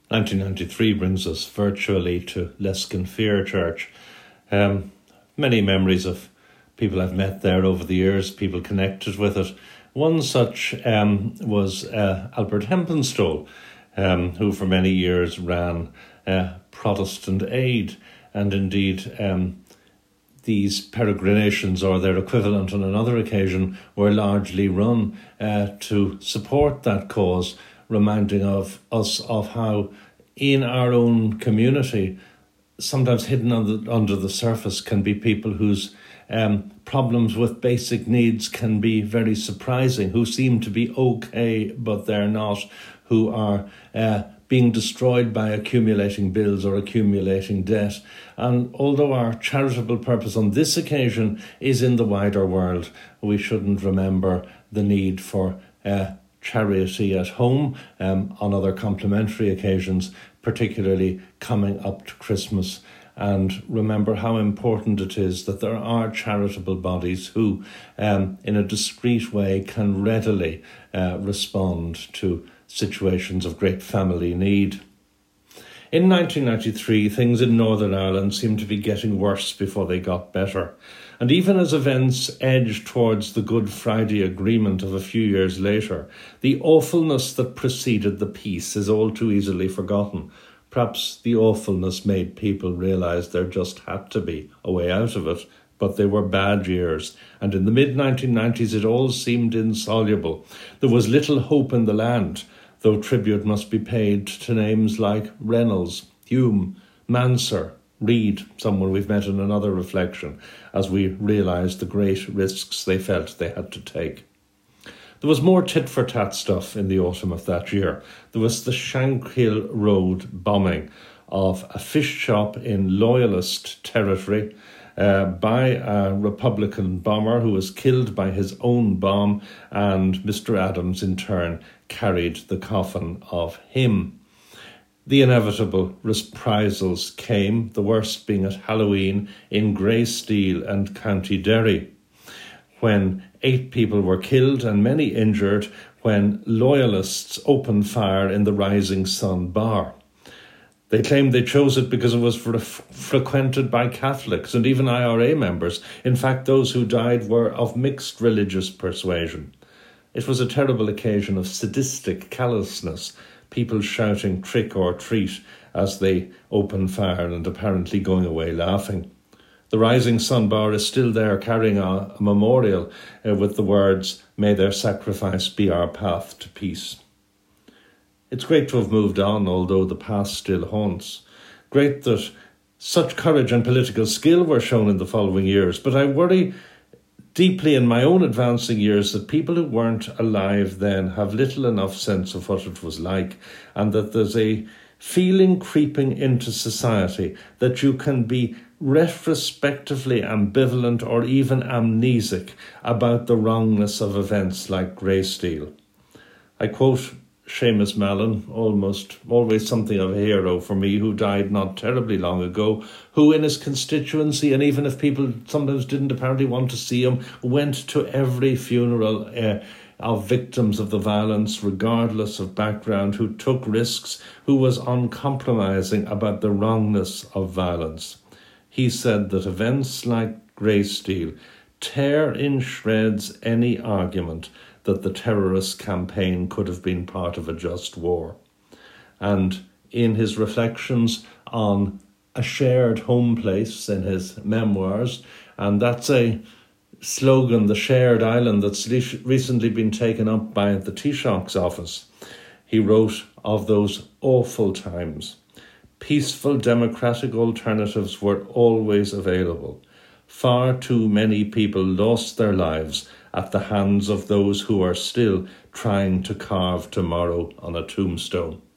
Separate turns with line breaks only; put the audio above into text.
1993 brings us virtually to Lesconfere Church. Many memories of people I've met there over the years, people connected with it. One such was Albert Hempenstall, who for many years ran Protestant Aid, and indeed these peregrinations or their equivalent on another occasion were largely run to support that cause, reminding of us of how in our own community, sometimes hidden under the surface can be people whose problems with basic needs can be very surprising, who seem to be okay but they're not, who are being destroyed by accumulating bills or accumulating debt. And although our charitable purpose on this occasion is in the wider world, we shouldn't remember the need for charity at home on other complementary occasions, particularly coming up to Christmas. And remember how important it is that there are charitable bodies who, in a discreet way, can readily respond to situations of great family need. In 1993, things in Northern Ireland seemed to be getting worse before they got better. And even as events edged towards the Good Friday Agreement of a few years later, the awfulness that preceded the peace is all too easily forgotten. Perhaps the awfulness made people realise there just had to be a way out of it, but they were bad years, and in the mid-1990s it all seemed insoluble. There was little hope in the land, though tribute must be paid to names like Reynolds, Hume, Mansur, Reid, someone we've met in another reflection, as we realised the great risks they felt they had to take. There was more tit-for-tat stuff in the autumn of that year. There was the Shankill Road bombing of a fish shop in Loyalist territory by a Republican bomber who was killed by his own bomb, and Mr. Adams in turn carried the coffin of him. The inevitable reprisals came, the worst being at Halloween in Greysteel and County Derry, when 8 people were killed and many injured when Loyalists opened fire in the Rising Sun bar. They claimed they chose it because it was frequented by Catholics and even IRA members. In fact, those who died were of mixed religious persuasion. It was a terrible occasion of sadistic callousness, people shouting trick or treat as they opened fire and apparently going away laughing. The Rising Sun bar is still there, carrying a memorial with the words, "May their sacrifice be our path to peace." It's great to have moved on, although the past still haunts. Great that such courage and political skill were shown in the following years, but I worry deeply in my own advancing years that people who weren't alive then have little enough sense of what it was like, and that there's a feeling creeping into society that you can be retrospectively ambivalent or even amnesic about the wrongness of events like Greysteel. I quote Seamus Mallon, always something of a hero for me, who died not terribly long ago, who in his constituency, and even if people sometimes didn't apparently want to see him, went to every funeral of victims of the violence, regardless of background, who took risks, who was uncompromising about the wrongness of violence. He said that events like Greysteel tear in shreds any argument that the terrorist campaign could have been part of a just war. And in his reflections on a shared home place in his memoirs, and that's a slogan, the shared island, that's recently been taken up by the Taoiseach's office, he wrote of those awful times. Peaceful democratic alternatives were always available. Far too many people lost their lives at the hands of those who are still trying to carve tomorrow on a tombstone.